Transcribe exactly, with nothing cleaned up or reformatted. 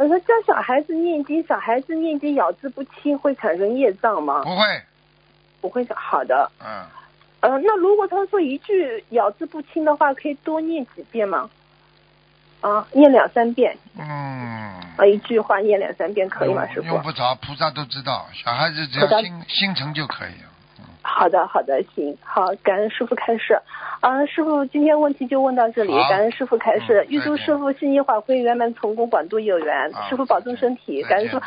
我说教小孩子念经，小孩子念经咬字不清会产生业障吗？ 不会。 不会的，好的。 嗯。 呃，那如果他说一句咬字不清的话，可以多念几遍吗？啊，念两三遍。 嗯。 啊，一句话念两三遍可以吗，师傅？ 用不着，菩萨都知道，小孩子只要心心诚就可以了。嗯、 好的，好的，行，好，感恩师傅开示。啊，师傅，今天问题就问到这里，感恩师傅开示，预祝师傅信义法会圆满成功，广度有缘，师傅保重身体，感恩师傅。